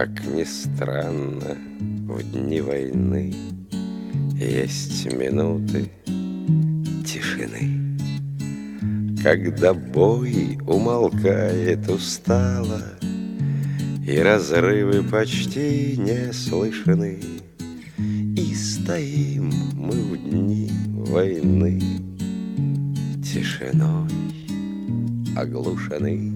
Как ни странно, в дни войны есть минуты тишины, когда бой умолкает устало, и разрывы почти не слышны, и стоим мы в дни войны тишиной оглушены.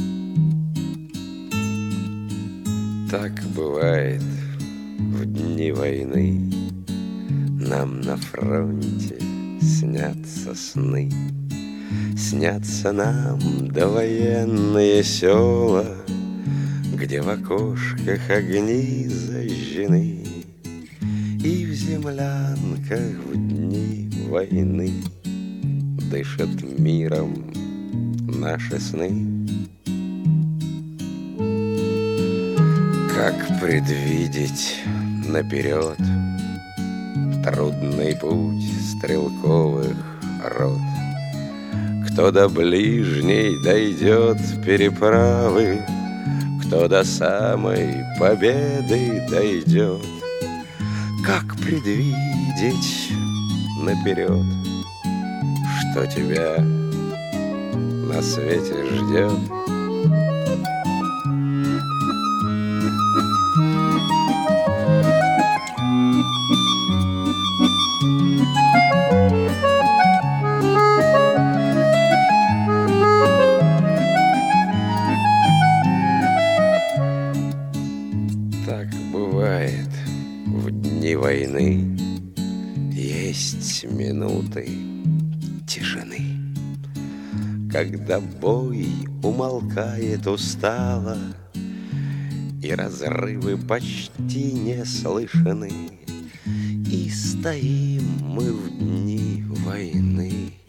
Так бывает в дни войны, нам на фронте снятся сны. Снятся нам довоенные села, где в окошках огни зажжены, и в землянках в дни войны дышат миром наши сны. Как предвидеть наперед трудный путь стрелковых рот? Кто до ближней дойдет переправы, кто до самой победы дойдет? Как предвидеть наперед, что тебя на свете ждет? Так бывает в дни войны, есть минуты тишины, когда бой умолкает устало, и разрывы почти не слышны, и стоим мы в дни войны